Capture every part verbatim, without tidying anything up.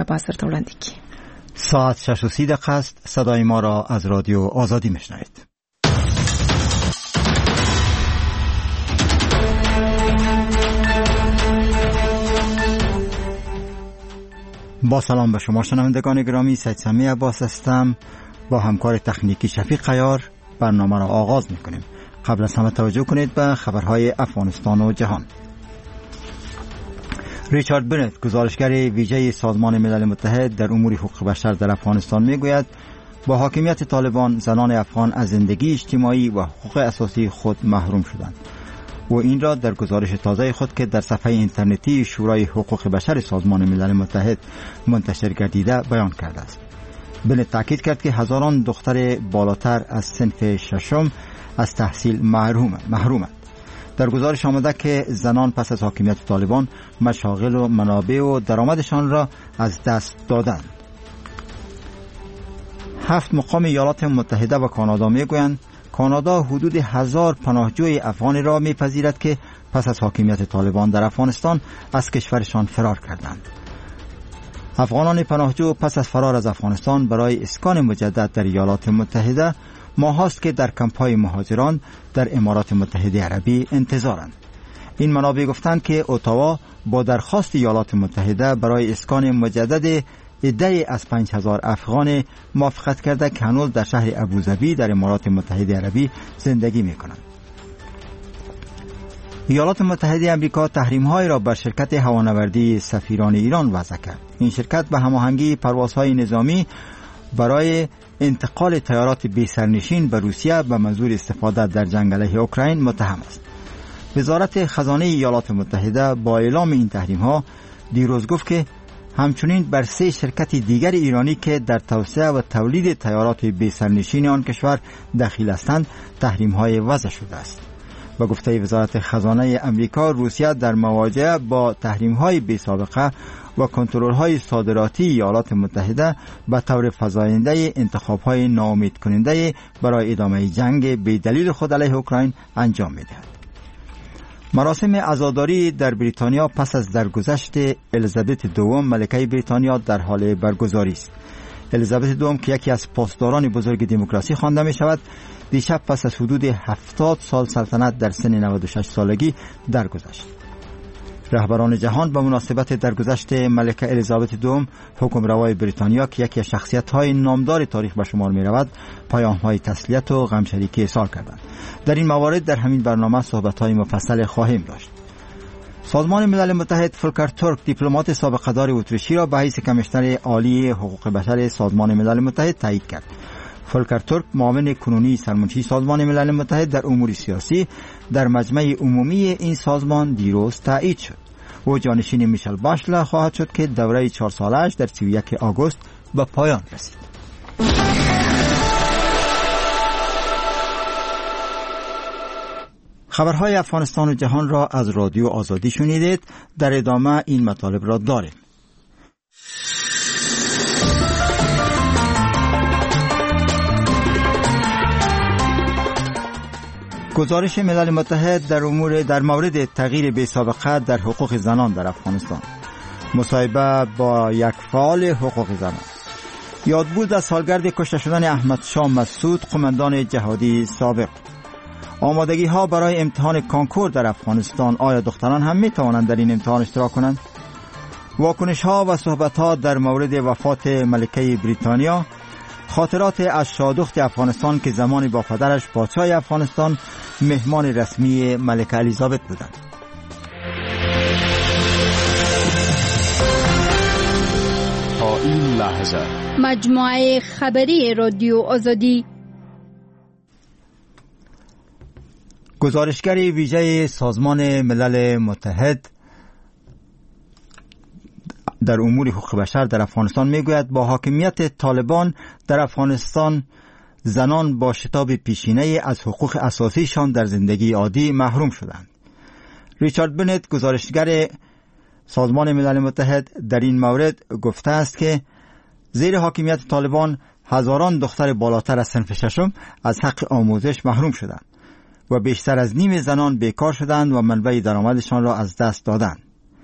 با سر وړاندې کی. ساعت شش و سی دقیقه است. صدای ما را از رادیو آزادی میشنوید. با سلام به شما شنوندگان گرامی، سید سمی عباس هستم. با همکار تکنیکی شفیق عیار برنامه را آغاز میکنیم. قبل از همه توجه کنید به خبرهای افغانستان و جهان. ریچارد بنت، گزارشگر ویژه سازمان ملل متحد در امور حقوق بشر در افغانستان، میگوید با حاکمیت طالبان زنان افغان از زندگی اجتماعی و حقوق اساسی خود محروم شدند. و این را در گزارش تازه خود که در صفحه اینترنتی شورای حقوق بشر سازمان ملل متحد منتشر گردیده بیان کرده است. بنت تاکید کرد که هزاران دختر بالاتر از صنف ششم از تحصیل محروم محرومند. در گزارش آمده که زنان پس از حاکمیت طالبان مشاغل و منابع و درآمدشان را از دست دادند. هفت مقام ایالات متحده و کانادا میگویند کانادا حدود هزار پناهجوی افغانی را میپذیرد که پس از حاکمیت طالبان در افغانستان از کشورشان فرار کردند. افغانان پناهجو پس از فرار از افغانستان برای اسکان مجدد در ایالات متحده ماهاست که در کمپ‌های مهاجران در امارات متحده عربی انتظارند. این منابع گفتند که اتاوا با درخواست ایالات متحده برای اسکان مجدد عده‌ای از پنج هزار افغان موافقت کرده که هنوز در شهر ابوظبی در امارات متحده عربی زندگی می‌کنند. ایالات متحده آمریکا تحریم‌های را بر شرکت هوانوردی سفیران ایران وضع کرد. این شرکت به هماهنگی پروازهای نظامی برای انتقال طیارات بی سرنشین به روسیه به منظور استفاده در جنگ علیه اوکراین متهم است. وزارت خزانه ایالات متحده با اعلام این تحریم‌ها دیروز گفت که همچنین بر سه شرکت دیگر ایرانی که در توسعه و تولید طیارات بی سرنشین آن کشور دخیل هستند تحریم‌های وضع شده است. با گفته وزارت خزانه امریکا، روسیه در مواجهه با تحریم‌های بی سابقه و کنترل‌های صادراتی ایالات متحده به طور فزاینده انتخاب‌های ناامید کننده برای ادامه جنگ بی دلیل خود علیه اوکراین انجام می‌دهد. مراسم عزاداری در بریتانیا پس از درگذشت الیزابت دوم ملکه بریتانیا در حال برگزاری است. الیزابت دوم که یکی از پاسداران بزرگ دموکراسی خوانده می شود، دیشب پس از حدود هفتاد سال سلطنت در سن نود و شش سالگی درگذشت. رهبران جهان به مناسبت درگذشت ملکه الیزابت دوم حکمروای بریتانیا که یکی از شخصیت‌های نامدار تاریخ به شمار می‌رود، پیام‌های تسلیت و غمشریکی ارسال کردند. در این موارد در همین برنامه صحبت‌های مفصل خواهیم داشت. سازمان ملل متحد فولکر تورک، دیپلمات سابق دار اتریشی را به حیث کمیشنر عالی حقوق بشر سازمان ملل متحد تایید کرد. فولکر تورک، معاون کنونی سرمنشی سازمان ملل متحد در امور سیاسی، در مجمع عمومی این سازمان دیروز تایید شد. او جانشین میشل باشله خواهد شد که دوره چهار سالش در سی و یک آگوست به پایان رسید. خبرهای افغانستان و جهان را از رادیو آزادی شنیدید. در ادامه این مطالب را داریم. گزارش ملل متحد در امور در مورد تغییر بی سابقه در حقوق زنان در افغانستان. مصاحبه با یک فعال حقوق زنان. یادبود از سالگرد کشته شدن احمد شاه مسعود، قماندان جهادی سابق. آمادگی ها برای امتحان کانکور در افغانستان. آیا دختران هم می توانند در این امتحان اشتراک کنند؟ واکنش ها و صحبت ها در مورد وفات ملکه بریتانیا. خاطرات از شادخت افغانستان که زمانی با پدرش پادشاه افغانستان مهمان رسمی ملکه الیزابت بودند. تا این لحظه مجموعه خبری رادیو آزادی. گزارشگر ویژه سازمان ملل متحد در امور حقوق بشر در افغانستان میگوید با حاکمیت طالبان در افغانستان زنان با شتاب پیشینه از حقوق اساسیشان در زندگی عادی محروم شدند. ریچارد بنت، گزارشگر سازمان ملل متحد، در این مورد گفته است که زیر حاکمیت طالبان هزاران دختر بالاتر از صنف ششم از حق آموزش محروم شدند و بیشتر از نیم زنان بیکار شدند و منبع درآمدشان را از دست دادند.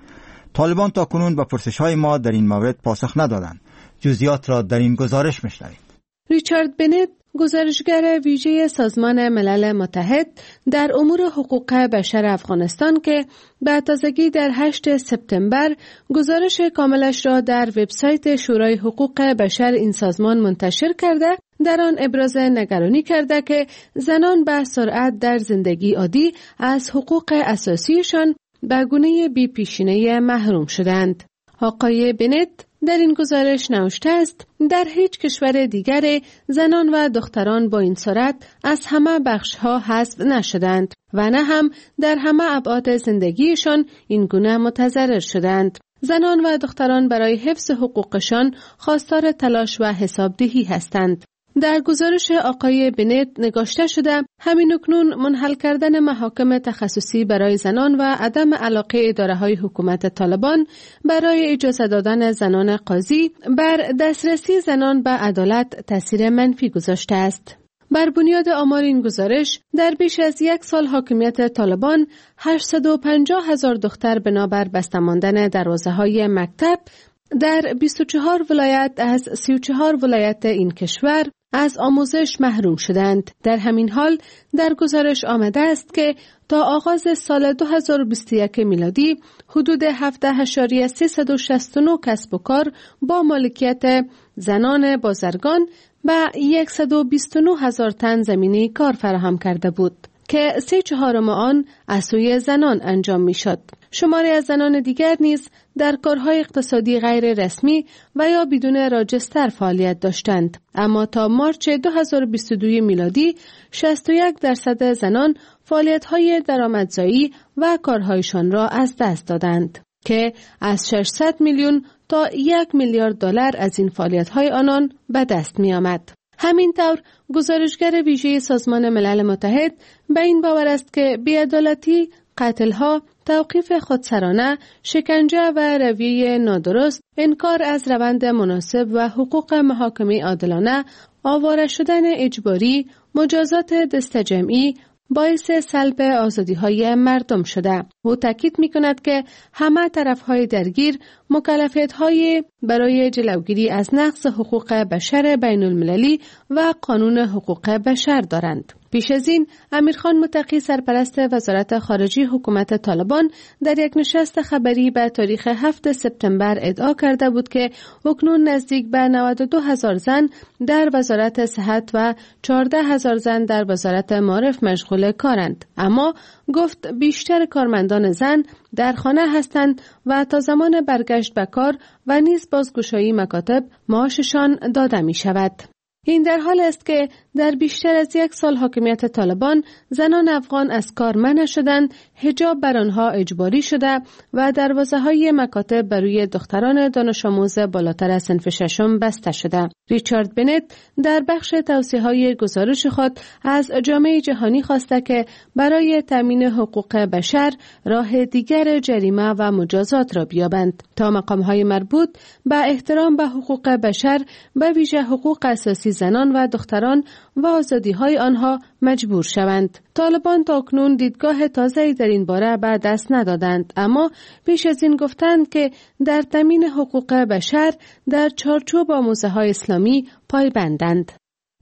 طالبان تا کنون به پرسش‌های ما در این مورد پاسخ ندادند. جزئیات را در این گزارش می‌شنوید. ریچارد بنت، گزارشگر ویژه سازمان ملل متحد در امور حقوق بشر افغانستان که به تازگی در هشتم سپتامبر گزارش کاملش را در وبسایت شورای حقوق بشر این سازمان منتشر کرده، در آن ابراز نگرانی کرده که زنان به سرعت در زندگی عادی از حقوق اساسیشان به گونه بی پیشینه محروم شدند. آقای بنت در این گزارش نوشته است در هیچ کشور دیگر زنان و دختران با این سرعت از همه بخش‌ها حذف نشدند و نه هم در همه ابعاد زندگیشان این گونه متضرر شدند. زنان و دختران برای حفظ حقوقشان خواستار تلاش و حسابدهی هستند. در گزارش آقای بنت نگاشته شده همین اکنون منحل کردن محاکم تخصصی برای زنان و عدم علاقه اداره‌های حکومت طالبان برای اجازه دادن زنان قاضی بر دسترسی زنان به عدالت تاثیر منفی گذاشته است. بر بنیاد آمار این گزارش در بیش از یک سال حاکمیت طالبان هشتصد و پنجاه هزار دختر بنابر بسته ماندن دروازه‌های مکتب در بیست و چهار ولایت از سی و چهار ولایت این کشور از آموزش محروم شدند. در همین حال در گزارش آمده است که تا آغاز سال دو هزار و بیست و یک میلادی حدود هفده اشاریه سیصد و شصت و نه کسب و کار با مالکیت زنان بازرگان به صد و بیست و نه هزار تن زمینه کار فراهم کرده بود که سه چهارم آن از سوی زنان انجام می شد. شماری از زنان دیگر نیز در کارهای اقتصادی غیر رسمی و یا بدون راجستر فعالیت داشتند، اما تا مارچ دو هزار و بیست و دو میلادی شصت و یک درصد زنان فعالیت‌های درآمدزایی و کارهایشان را از دست دادند که از ششصد میلیون تا یک میلیارد دلار از این فعالیت‌های آنان به دست می‌آمد. همینطور گزارشگر ویژه سازمان ملل متحد به این باور است که بی‌عدالتی، قتل‌ها، توقیف خودسرانه، شکنجه و رویه نادرست، انکار از روند مناسب و حقوق محاکمه عادلانه، آواره شدن اجباری، مجازات دستجمعی باعث سلب آزادی‌های مردم شده. او تاکید می‌کند که همه طرف‌های درگیر مکلفیت‌های برای جلوگیری از نقض حقوق بشر بین‌المللی و قانون حقوق بشر دارند. پیش از این امیرخان متقی سرپرست وزارت خارجه حکومت طالبان در یک نشست خبری به تاریخ هفتم سپتامبر ادعا کرده بود که اکنون نزدیک به نود و دو هزار زن در وزارت صحت و چهارده هزار زن در وزارت معارف مشغول کارند، اما گفت بیشتر کارمندان زن در خانه هستند و تا زمان برگشت به کار و نیز بازگشایی مکاتب معاششان داده می شود. این در حال است که در بیشتر از یک سال حاکمیت طالبان زنان افغان از کار منع شدند، حجاب بر آنها اجباری شده و دروازه‌های مکاتب بر روی دختران دانش آموز بالاتر از صنف ششم بسته شده. ریچارد بنت در بخش توصیه‌های گزارش خود از جامعه جهانی خواسته که برای تامین حقوق بشر راه دیگر جریمه و مجازات را بیابند تا مقام‌های مربوط به احترام به حقوق بشر به ویژه حقوق اساسی زنان و دختران و آزادی‌های آنها مجبور شوند. طالبان تاکنون دیدگاه تازه‌ای در این باره به دست ندادند، اما پیش از این گفتند که در تامین حقوق بشر در چارچوب آموزه‌های اسلامی پایبندند.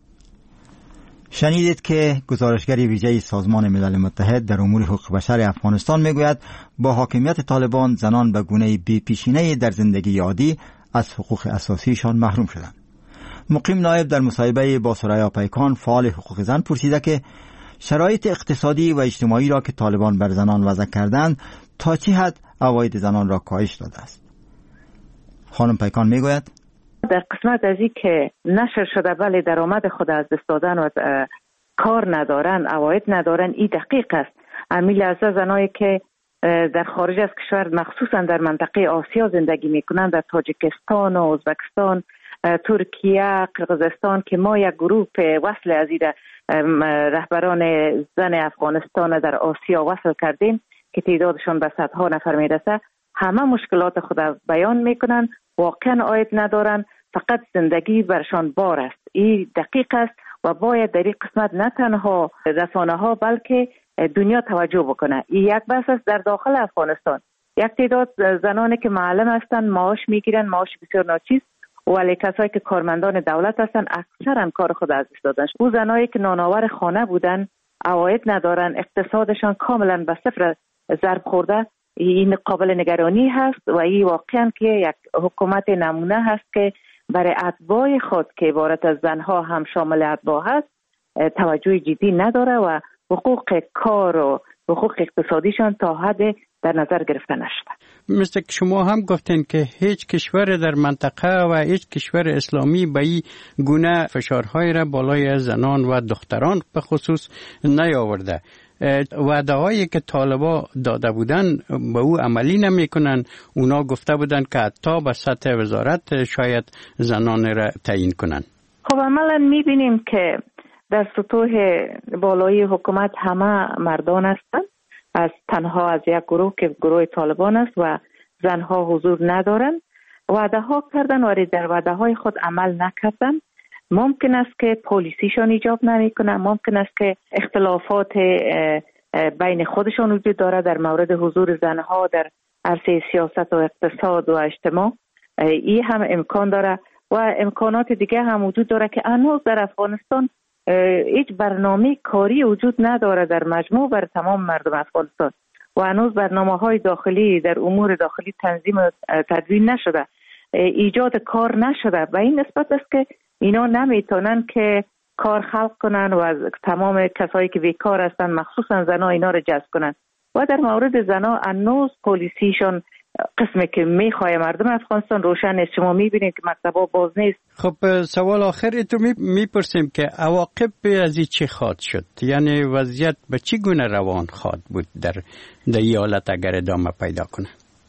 شنیدید که گزارشگر ویژه سازمان ملل متحد در امور حقوق بشر افغانستان میگوید با حاکمیت طالبان زنان به گونه بی پیشینه در زندگی عادی از حقوق اساسیشان محروم شدند. مقیم نایب در مصاحبه با سریا پیکان فعال حقوق زن پرسیده که شرایط اقتصادی و اجتماعی را که طالبان بر زنان وضع کردند تا چه حد عواید زنان را کاهش داده است. خانم پیکان میگوید در قسمت از این که نشر شده ولی درآمد خود از دست دادن و کار ندارن، عواید ندارن، این دقیق است. امیل از زنایی که در خارج از کشور مخصوصا در منطقه آسیا زندگی میکنند، در تاجیکستان و ازبکستان، ترکیه، قرقیزستان که ما یک گروه وصل از این رهبران زن افغانستان در آسیا وصل کردیم که تعدادشان به صدها نفر میرسه، همه مشکلات خود بیان میکنن، واقعا عاید ندارن، فقط زندگی برشان بار است. این دقیق است و باید در این قسمت نه تنها رسانه ها بلکه دنیا توجه بکنه. این یک بحث است در داخل افغانستان. یک تعداد زنانی که معلم هستند معاش میگیرن، معاش بسیار ناچیز، ولی کسایی که کارمندان دولت هستند اکثرا کار خود از دست دادن. او زنایی که نانآور خانه بودن، عواید ندارن، اقتصادشان کاملا به صفر ضرب خورده، این قابل نگرانی هست و این واقعا که یک حکومت نمونه هست که برای اتباع خود که عبارت از زنها هم شامل اتباع هست توجه جدی نداره و حقوق کار و حقوق اقتصادیشان تا حد در نظر گرفته نشده. مثل که شما هم گفتین که هیچ کشور در منطقه و هیچ کشور اسلامی به این گونه فشارهای را بالای زنان و دختران به خصوص نیاورده. وعده هایی که طالبا داده بودن به او عملی نمی کنن. اونا گفته بودن که حتی به سطح وزارت شاید زنان را تعیین کنن. خب عملا می بینیم که در سطوح بالای حکومت همه مردان هستند، از تنها از یک گروه که گروه طالبان است و زنها حضور ندارن. وعده ها کردن و در وعده های خود عمل نکردن. ممکن است که پالیسیشان ایجاب نمی کنن، ممکن است که اختلافات بین خودشان وجود داره در مورد حضور زنها در عرصه سیاست و اقتصاد و اجتماع. این هم امکان داره و امکانات دیگه هم وجود داره که هنوز در افغانستان هیچ برنامه کاری وجود نداره در مجموع بر تمام مردم افغانستان و هنوز برنامه های داخلی در امور داخلی تنظیم و تدوین نشده، ایجاد کار نشده. به این نسبت است که اینا نمیتونن که کار خلق کنن و از تمام کسایی که بیکار هستن مخصوصا زنها اینا رو جذب کنن و در مورد زنها هنوز پالیسیشون قسمی که میخواه مردم افغانستان روشن است. شما میبینید که مکتبا باز نیست. خب سوال آخر تو میپرسیم که عواقب از این چی خواهد شد؟ یعنی وضعیت به چی گونه روان خواهد بود در این حالت اگر ادامه پیدا کنه؟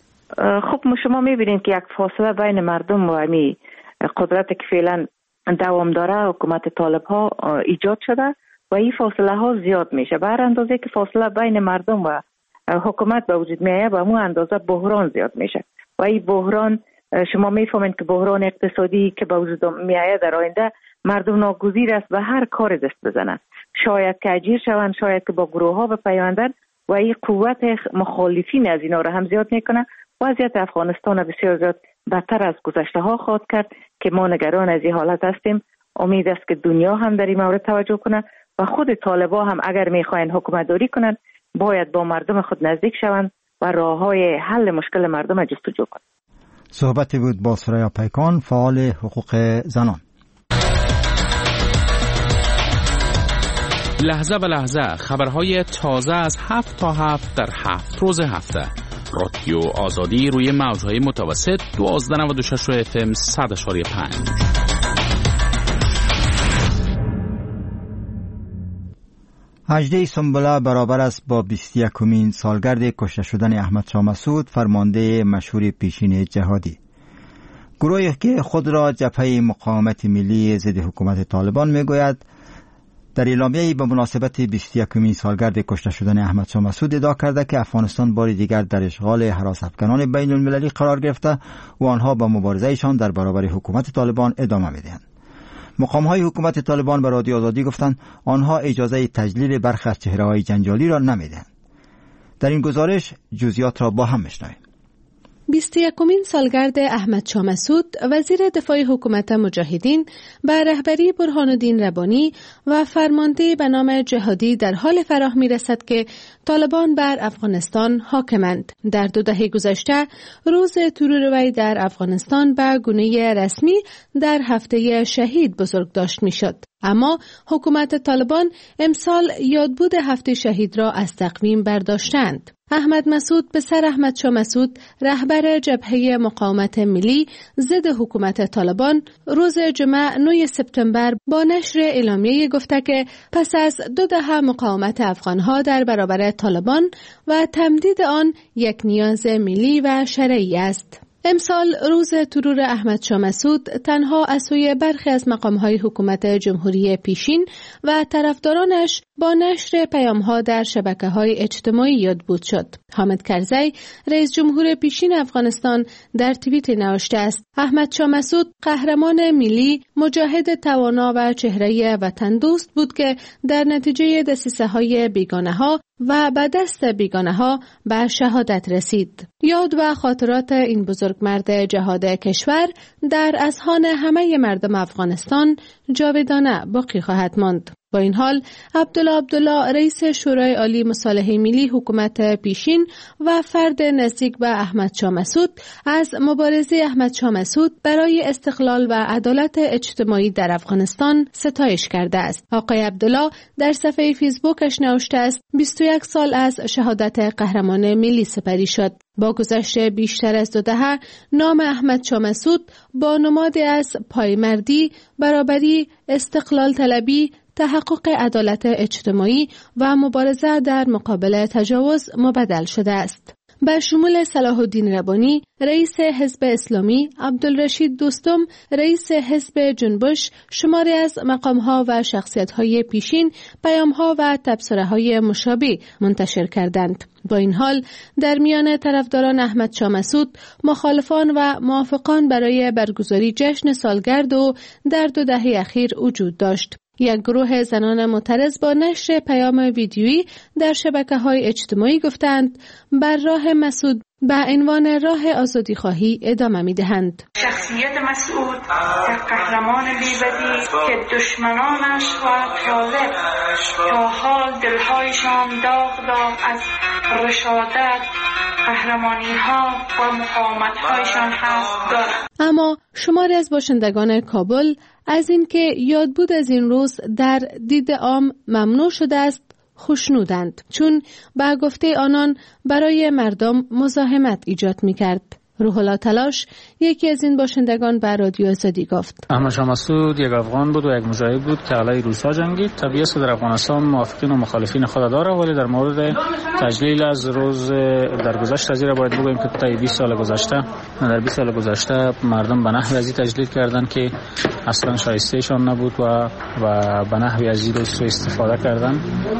خب شما میبینید که یک فاصله بین مردم و امی قدرت که فعلا دوام داره حکومت طالب ها ایجاد شده و این فاصله ها زیاد میشه. به هر اندازه که فاصله بین مردم و حکومت به وجود میایه به همون اندازه بحران زیاد میشه و این بحران شما میفهمید که بحران اقتصادی که به وجود میایه در آینده مردم ناگزیر است به هر کار دست بزنن، شاید که اجیر شوند، شاید که با گروه ها بپیوندن و این قوت مخالفین از اینا رو هم زیاد میکنه. وضعیت افغانستان بسیار زیاد بدتر از گذشته ها خواهد کرد که ما نگران از این حالت هستیم. امید است که دنیا هم در این مورد توجه کنه و خود طالبا هم اگر میخواین حکومت داری کنن باید با مردم خود نزدیک شوند و راههای حل مشکل مردم جستجو کنند. صحبتی بود با سریا پیکان، فعال حقوق زنان. لحظه به لحظه خبرهای تازه از هفت تا هفت در هفت روز هفته. رادیو آزادی روی موجهای متوسط دوازده نود و شش اف ام صد اشاری پنج. هجده سنبله برابر است با بیست و یکمین سالگرد کشته شدن احمد شاه مسعود، فرمانده مشهور پیشین جهادی. گروهی که خود را جبهه مقاومت ملی ضد حکومت طالبان میگوید در اعلامیه‌ای به مناسبت بیست و یکمین سالگرد کشته شدن احمد شاه مسعود ادعا کرده که افغانستان بار دیگر در اشغال هراس‌افکنان بین المللی قرار گرفته و آنها با مبارزه‌شان در برابر حکومت طالبان ادامه می‌دهند. مقام‌های حکومت طالبان به رادیو آزادی گفتند آنها اجازه تجلیل برخی از چهره‌های جنجالی را نمی‌دهند. در این گزارش جزئیات را با هم می‌شنویم. بیست و یکمین سالگرد احمد شاه مسعود، وزیر دفاع حکومت مجاهدین به رهبری برهان الدین ربانی و فرمانده به نام جهادی در حال فراه می رسد که طالبان بر افغانستان حاکمند. در دو دهه گذشته روز ترور وی در افغانستان به گونه رسمی در هفته شهید بزرگ داشت می شد. اما حکومت طالبان امسال یادبود هفته شهید را از تقویم برداشتند. احمد مسعود پسر احمد شاه مسعود، رهبر جبهه مقاومت ملی ضد حکومت طالبان، روز جمعه نه سپتامبر با نشر اعلامیه گفته که پس از دو دهه مقاومت افغانها در برابر طالبان و تمدید آن یک نیاز ملی و شرعی است. امسال روز ترور احمد شاه مسعود تنها از سوی برخی از مقام‌های حکومت جمهوری پیشین و طرفدارانش با نشر پیام‌ها در شبکه‌های اجتماعی یادبود شد. حامد کرزی، رئیس جمهور پیشین افغانستان، در توییت نوشته است: احمد شاه مسعود قهرمان ملی، مجاهد توانا و چهره وطن دوست بود که در نتیجه دسیسه‌های بیگانه‌ها و به دست بیگانه ها به شهادت رسید. یاد و خاطرات این بزرگمرد جهاد کشور در اذهان همه مردم افغانستان جاودانه باقی خواهد ماند. با این حال عبدالله عبدالله رئیس شورای عالی مصالحه ملی حکومت پیشین و فرد نزدیک به احمد شاه مسعود از مبارزه احمد شاه مسعود برای استقلال و عدالت اجتماعی در افغانستان ستایش کرده است. آقای عبدالله در صفحه فیسبوکش نوشته است بیست و یک سال از شهادت قهرمان ملی سپری شد. با گذشت بیشتر از دو دهه نام احمد شاه مسعود با نمادی از پایمردی، برابری، استقلال طلبی، تحقق عدالت اجتماعی و مبارزه در مقابل تجاوز مبدل شده است. به شمول صلاح الدین ربانی، رئیس حزب اسلامی، عبدالرشید دوستم، رئیس حزب جنبش، شماری از مقامها و شخصیت‌های پیشین پیام‌ها و تبصره‌های مشابه منتشر کردند. با این حال در میان طرفداران احمد شاه مسعود مخالفان و موافقان برای برگزاری جشن سالگرد او در دو دهه اخیر وجود داشت. یک گروه زنان معترض با نشر پیام ویدیویی در شبکه‌های اجتماعی گفتند بر راه مسعود به عنوان راه آزادی خواهی ادامه می‌دهند. شخصیت مسعود یک قهرمان بی‌بدیل که دشمنانش و طالب تا حال دلهایشان داغ داغ از رشادت، قهرمانی‌ها و مقاومت‌هایشان هست دارد. اما شماری از باشندگان کابل از اینکه یادبود از این روز در دید عام ممنوع شده است خوشنودند، چون به گفته آنان برای مردم مزاحمت ایجاد می‌کرد. روح الله تلاش یکی از این باشندگان به رادیو آزادی گفت احمد شاه مسعود یک افغان بود و یک مجاهد بود که علیه روس‌ها جنگید. طبیعی است در افغانستان موافقین و مخالفین خود داره، ولی در مورد تجلیل از روز درگذشت از را باید بگوییم که تا بیست سال گذشته در بیست سال گذشته مردم به نحوی از تجلیل کردند که اصلا شایستهشان نبود و و به نحوی از این سوء استفاده کردند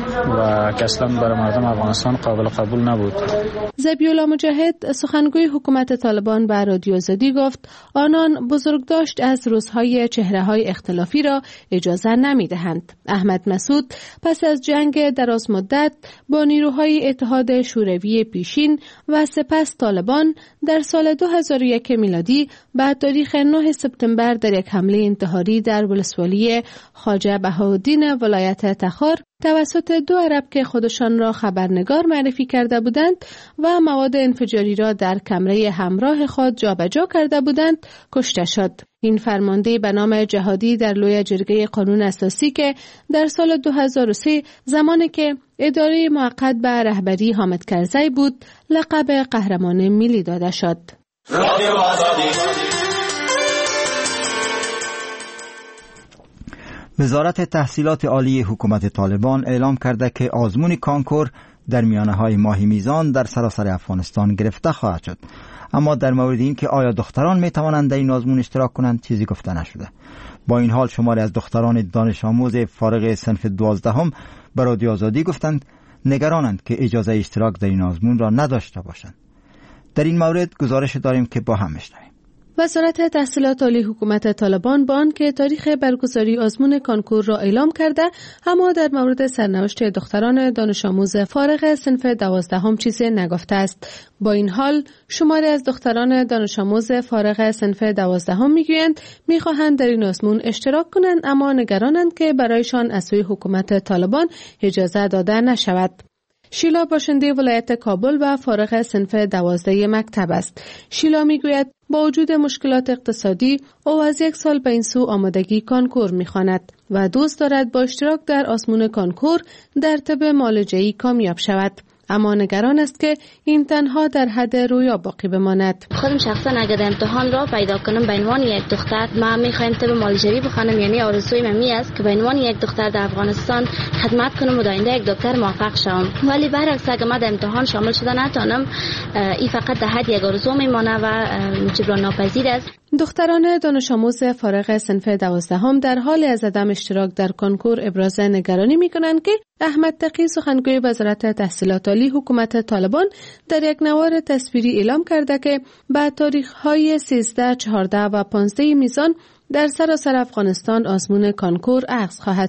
و که اصلا برای مردم افغانستان قابل قبول نبود. ذبیح‌الله مجاهد سخنگوی حکومت طالبان به رادیو آزادی گفت آنان بزرگداشت از روزهای چهره‌های اختلافی را اجازه نمی‌دهند. احمد مسعود پس از جنگ دراز مدت با نیروهای اتحاد شوروی پیشین و سپس طالبان در سال دو هزار و یک میلادی بعد تاریخ نه سپتامبر در یک حمله انتحاری در ولسوالی خواجه بهاءالدین ولایت تخار توسط دو عرب که خودشان را خبرنگار معرفی کرده بودند و مواد انفجاری را در کمره همراه خود جابجا کرده بودند کشته شد. این فرمانده به نام جهادی در لوی جرگه قانون اساسی که در سال دو هزار و سه زمانی که اداره موقت به رهبری حامد کرزی بود لقب قهرمان ملی داده شد. وزارت تحصیلات عالی حکومت طالبان اعلام کرده که آزمون کانکور در میانه‌های ماه میزان در سراسر افغانستان گرفته خواهد شد، اما در مورد این که آیا دختران می توانند در این آزمون اشتراک کنند چیزی گفته نشده. با این حال شماری از دختران دانش آموز فارغ صنف دوازدهم به رادیو آزادی گفتند نگرانند که اجازه اشتراک در این آزمون را نداشته باشند. در این مورد گزارش داریم که با هم بشنویم. وزارت تحصیلات عالی حکومت طالبان با آنکه تاریخ برگزاری آزمون کانکور را اعلام کرده، اما در مورد سرنوشت دختران دانش آموز فارغ صنف دوازدهم چیزی نگفته است. با این حال شماری از دختران دانش آموز فارغ صنف دوازدهم میگویند میخواهند در این آزمون اشتراک کنند، اما نگرانند که برایشان از سوی حکومت طالبان اجازه داده نشود. شیلا باشنده ولایت کابل و فارغ صنف دوازده مکتب است. شیلا میگوید با وجود مشکلات اقتصادی او از یک سال به این سو آمادگی کانکور میخواند و دوست دارد با اشتراک در آزمون کانکور در طب معالجه‌ای کامیاب شود، اما نگران است که این تنها در حد رویا باقی بماند. خودم شخصا اگر امتحان را پیدا کنم به عنوان یک دختر ما میخوایم طب معالجه‌ای بخوانم، یعنی آرزوی من می است که به عنوان یک دختر در افغانستان خدمت کنم و در آینده یک دکتر موفق شوم. ولی برعکس اگر من در امتحان شامل شده نتونم، این فقط در حد یک آرزو میمانه و جبران ناپذیر است. دختران دانش آموز فارغ صنف دوازدهم در حال از عدم اشتراک در کانکور ابراز نگرانی می‌کنند که احمد تقی سخنگوی وزارت تحصیلات عالی حکومت طالبان در یک نوار تصویری اعلام کرده که به تاریخ‌های سیزده، چهارده و پانزده میزان در سراسر افغانستان آزمون کانکور عقد خواهد شد.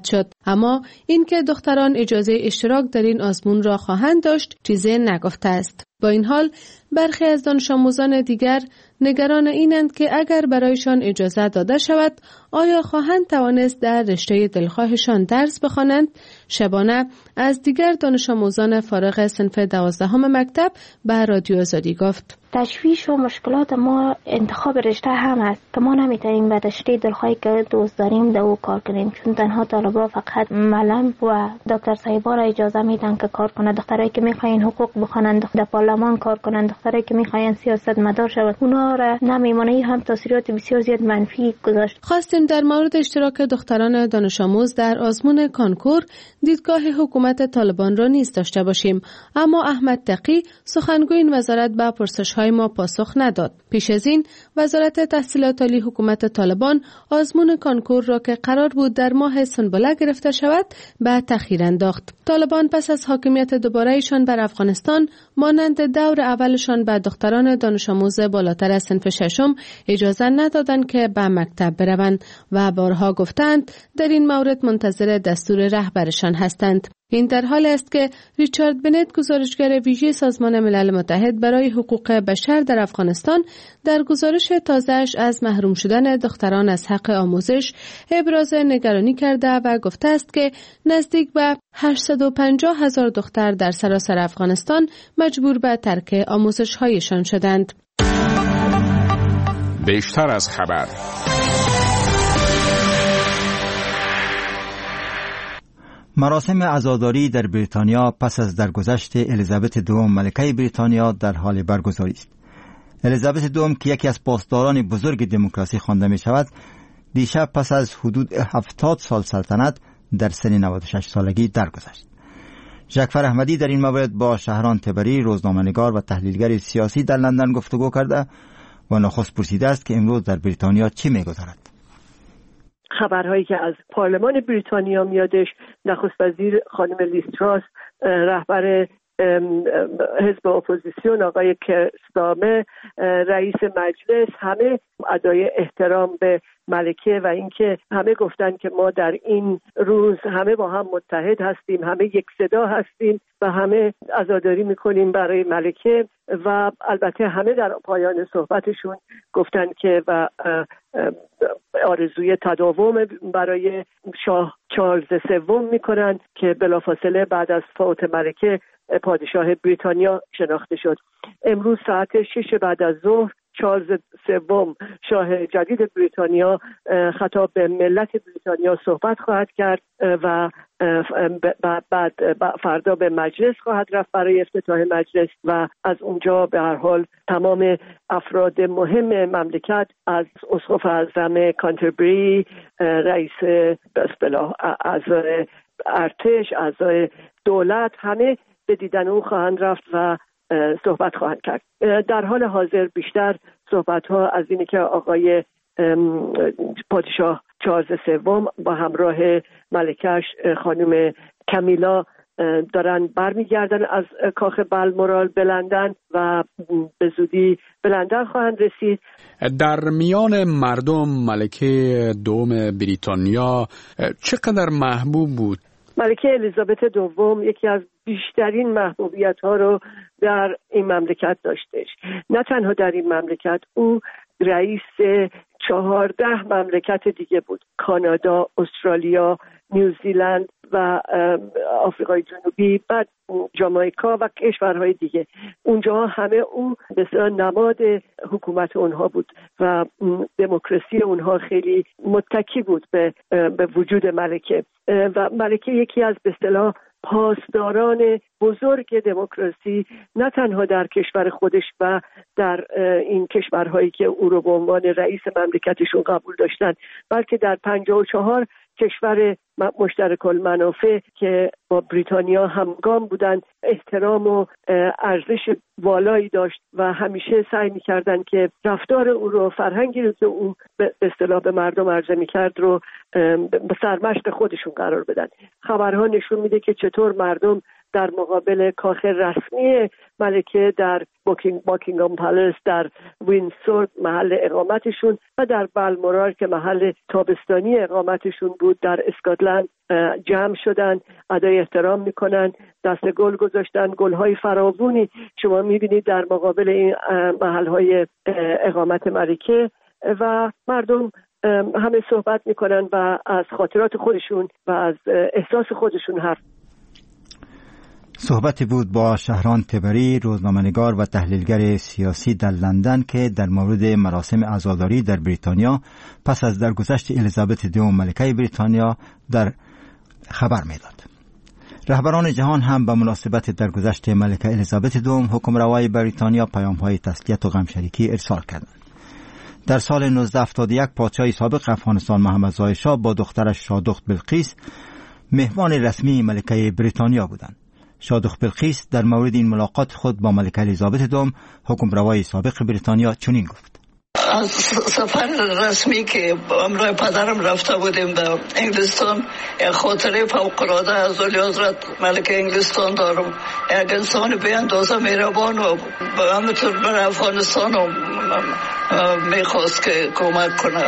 اما اینکه دختران اجازه اشتراک در این آزمون را خواهند داشت چیزی نگفته است. با این حال برخی از دانش آموزان دیگر نگران اینند که اگر برایشان اجازه داده شود آیا خواهند توانست در رشته دلخواهشان درس بخوانند. شبانه از دیگر دانش آموزان فارغ صنف دوازدهم مکتب به رادیو آزادی گفت تشویش و مشکلات ما انتخاب رشته هم هست که ما نمیتونیم به رشته دلخواهی که دوست داریم در او کار کنیم، چون تنها طلبا فقط معلم و دکتر صاحبا را اجازه میدن که کار کنند. دخترایی که میخواین حقوق بخوانند، در پارلمان کار کنند، دخترایی که میخواین سیاست مدار شود، اونا را نمیمونه. هم تاثیرات بسیار زیاد منفی گذاشت. خواستیم در مورد اشتراک دختران دانش آموز در آزمون کانکور دیدگاه حکومت طالبان را نیز داشته باشیم، اما احمد تقی سخنگوی این وزارت به پرسش‌های ما پاسخ نداد. پیش از این وزارت تحصیلات عالی حکومت طالبان آزمون کانکور را که قرار بود در ماه سنبله گرفته شود به تأخیر انداخت. طالبان پس از حاکمیت دوباره‌ایشان بر افغانستان مانند دور اولشان به دختران دانش آموز بالاتر از صنف ششم اجازه ندادند که به مکتب بروند و بارها گفتند در این مورد منتظر دستور رهبرشان هستند. این در حال است که ریچارد بنت، گزارشگر ویژه سازمان ملل متحد برای حقوق بشر در افغانستان، در گزارش تازه‌اش از محروم شدن دختران از حق آموزش ابراز نگرانی کرده و گفته است که نزدیک به هشتصد و پنجاه هزار دختر در سراسر افغانستان مجبور به ترک آموزش‌هایشان شدند. بیشتر از خبر. مراسم عزاداری در بریتانیا پس از درگذشت الیزابت دوم ملکه بریتانیا در حال برگزاری است. الیزابت دوم که یکی از پاسداران بزرگ دموکراسی خوانده می شود، دیشب پس از حدود هفتاد سال سلطنت در سن نود و شش سالگی درگذشت. ژکفر احمدی در این مورد با شهران تبری، روزنامه‌نگار و تحلیلگر سیاسی در لندن گفتگو کرده و نخست پرسیده است که امروز در بریتانیا چی می‌گذرد. خبرهایی که از پارلمان بریتانیا میادش، نخست وزیر خانم لیز تراس، رهبر حزب اپوزیسیون آقای کیر استارمر، رئیس مجلس، همه ادای احترام به ملکه و اینکه همه گفتن که ما در این روز همه با هم متحد هستیم، همه یک صدا هستیم و همه عزاداری میکنیم برای ملکه. و البته همه در پایان صحبتشون گفتن که و آرزوی تداوم برای شاه چارلز سوم میکنن که بلافاصله بعد از فوت ملکه پادشاه بریتانیا شناخته شد. امروز ساعت شش بعد از ظهر چارلز سوم شاه جدید بریتانیا خطاب به ملت بریتانیا صحبت خواهد کرد و بعد فردا به مجلس خواهد رفت برای افتتاح مجلس و از اونجا به هر حال تمام افراد مهم مملکت از اسقف اعظم کانتربری، رئیس به اصطلاح اعضای ارتش، اعضای دولت، همه به دیدن او خواهند رفت و صحبت خواهند کرد. در حال حاضر بیشتر صحبت ها از اینه که آقای پادشاه چارلز سوم با همراه ملکش خانم کمیلا دارن برمیگردن از کاخ بالمورال به لندن و به زودی به لندن خواهند رسید. در میان مردم ملکه دوم بریتانیا چقدر محبوب بود؟ ملکه الیزابت دوم یکی از بیشترین محبوبیت ها رو در این مملکت داشتش. نه تنها در این مملکت، او رئیس چهارده مملکت دیگه بود: کانادا، استرالیا، نیوزیلند و آفریقای جنوبی، بعد جامائیکا و کشورهای دیگه. اونجا همه او مثلا نماد حکومت اونها بود و دموکراسی اونها خیلی متکی بود به به وجود ملکه. و ملکه یکی از به اصطلاح پاسداران بزرگ دموکراسی نه تنها در کشور خودش و در این کشورهایی که او رو به عنوان رئیس مملکتشون قبول داشتن، بلکه در پنجاه و چهار کشور مشترک المنافع که با بریتانیا همگام بودن احترام و ارزش والایی داشت و همیشه سعی می‌کردن که رفتار او رو، فرهنگی رو که او به اصطلاح به مردم عرضه می‌کرد رو به سرمشق خودشون قرار بدن. خبرها نشون میده که چطور مردم در مقابل کاخ رسمی ملکه در باکینگ باکینگهام پالاس، در وینسور محل اقامتشون و در بالمورال که محل تابستانی اقامتشون بود در اسکاتلند جمع شدن، ادای احترام میکنن، دست گل گذاشتن، گل‌های فراوانی شما میبینید در مقابل این محل‌های اقامت ملکه و مردم همه صحبت میکنن و از خاطرات خودشون و از احساس خودشون حرف. صحبتی بود با شهران تبری، روزنامه‌نگار و تحلیلگر سیاسی در لندن که در مورد مراسم عزاداری در بریتانیا پس از درگذشت الیزابت دوم ملکه بریتانیا در خبر میداد. رهبران جهان هم به مناسبت درگذشت ملکه الیزابت دوم حکمروای بریتانیا پیام‌های تسلیت و غمشریکی ارسال کردند. در سال نوزده هفتاد و یک پادشاه سابق افغانستان محمد ظاهر شاه با دخترش شادخت بلقیس مهمان رسمی ملکه بریتانیا بودند. شادخت بلقیس در مورد این ملاقات خود با ملکه الیزابت دوم حکمروای سابق بریتانیا چنین گفت: از سفر رسمی که همراه پدرم رفته بودیم به انگلستان خاطره فوق‌العاده از ولی حضرت ملکه انگلستان دارم. یک انسان به اندازه مهربان و همینطور برای افغانستان میخواست که کمک کنه.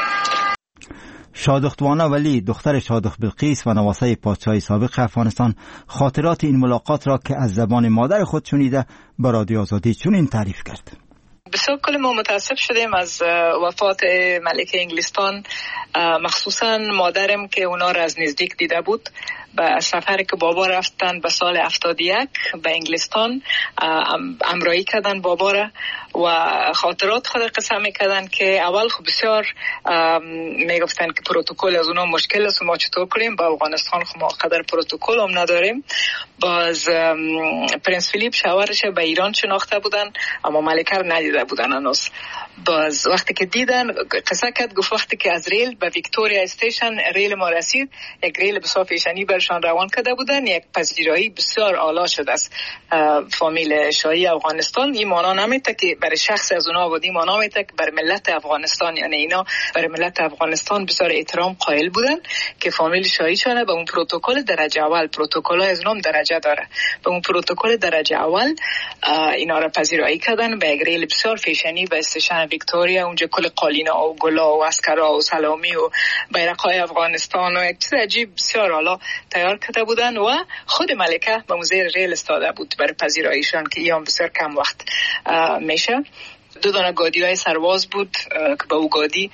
شادخت وانا ولی دختر شادخت بلقیس و نواسه پادشاه سابق افغانستان خاطرات این ملاقات را که از زبان مادر خود شنیده به رادیو آزادی چنین تعریف کرد: بسیار کل ما متاسف شدیم از وفات ملکه انگلستان، مخصوصا مادرم که اونا را از نزدیک دیده بود. به سفری که بابا رفتن به سال هفتاد و یک به انگلستان همراهی کردن بابا را و خاطرات خود قصه میکردن که اول خب بسیار میگفتن که پروتکل از اونا مشکل است و ما چطور کنیم، با افغانستان خب ما قدر پروتکل هم نداریم. باز پرنس فیلیپ شوهرش به ایران شناخته بودن اما ملکه رو ندیده بودن هنوز. باز وقتی که دیدن قصه کرد، گفت وقتی که از ریل به ویکتوریا استیشن ریل ما رسید، یک ریل بسیار فیشنی برشان روان کرده بودن، یک پذیرایی بسیار اعلی شده است فامیل شاهی افغانستان. این معنا نمیده که برای شخص از اونها بود، این معنا میده که برای ملت افغانستان، یعنی اینا برای ملت افغانستان بسیار احترام قائل بودن که فامیل شاهی شونه به اون پروتکل درجه اول، پروتکل از اونم درجه داره، به اون پروتکل درجه اول اینا را پذیرایی کردن به یک ریل بسیار فیشنی و استیشن ویکتوریا. اونجا کل قالینا و گلا و اسکرا و سلامی و بیرق‌های افغانستان و یک چیز عجیب بسیار حالا تیار کرده بودن و خود ملکه به موزه ریل استاده بود برای پذیراییشان که ایام بسیار کم وقت میشه. دو دانه گادی های سرواز بود که با او گادی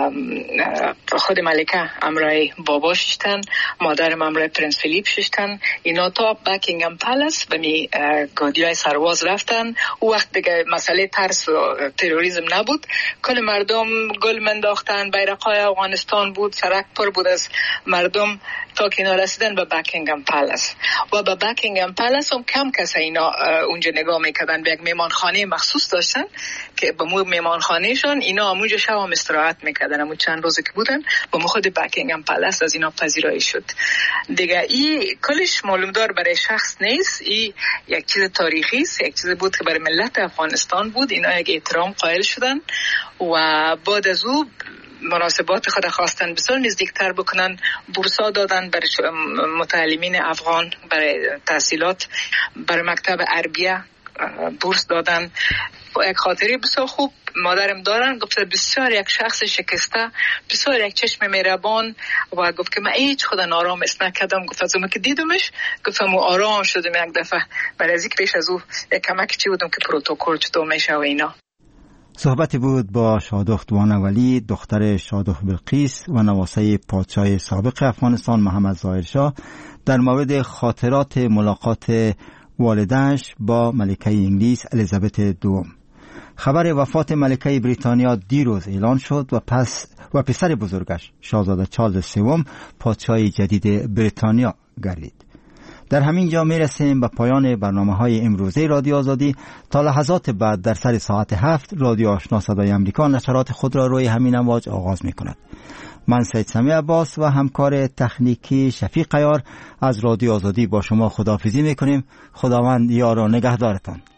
خود ملکه همراه بابا ششتن، مادرم همراه پرنس فیلیپ ششتن. اینا تا بکینگهام پالاس به می گادی های سرواز رفتن. او وقت دیگه مسئله ترس و تروریسم نبود، کل مردم گل منداختن، بیرق‌های افغانستان بود، سرک پر بود از مردم تا که اینا رسیدن به بکینگهام پالاس. و به بکینگهام پالاس هم کم کسی اینا اونجا نگاه میکردن، به یک میمانخانه مخصوص داشتن که به مو میمانخانهشون اینا همونجا شب هم استراحت میکردن. همون چند روزی که بودن با خود بکینگهام پالاس از اینا پذیرایی شد دیگه. این کلش معلوم دار برای شخص نیست، این یک چیز تاریخی است، یک چیز بود که برای ملت افغانستان بود. اینا یک احترام قائل شدن و بعد از او مناسبات خود خواستن بسیار نزدیکتر بکنن. بورسا دادن برای متعلمین افغان برای تحصیلات، برای مکتب عربیه بورس دادن. یک خاطری بسیار خوب مادرم دارن، گفت بسیار یک شخص شکسته، بسیار یک چشم مهربان و گفت که من هیچ خود نارام اس نکردم. گفت از اون که دیدمش گفتم آرام شدم یک دفعه، برای از اینکه پیش از او یک کمک چی بودم که پروتکل چطور میشه و اینا. صحبتی بود با شادخت وانا ولی دختر شادخت بلقیس و نواسه پادشاه سابق افغانستان محمد ظاهر شاه در مورد خاطرات ملاقات والدش با ملکه انگلیس الیزابت دوم. خبر وفات ملکه بریتانیا دیروز اعلان شد و پس و پسر بزرگش شاهزاده چارلز سوم پادشاه جدید بریتانیا گردید. در همین جا میرسیم به پایان برنامه های امروزه رادیو آزادی. تا لحظات بعد در سر ساعت هفت رادیو آشنا صدای امریکا نشرات خود را روی همین امواج آغاز می کند. من سید سمیع عباس و همکار تکنیکی شفیق عیار از رادیو آزادی با شما خداحافظی می کنیم. خداوند یار و نگهدارتان.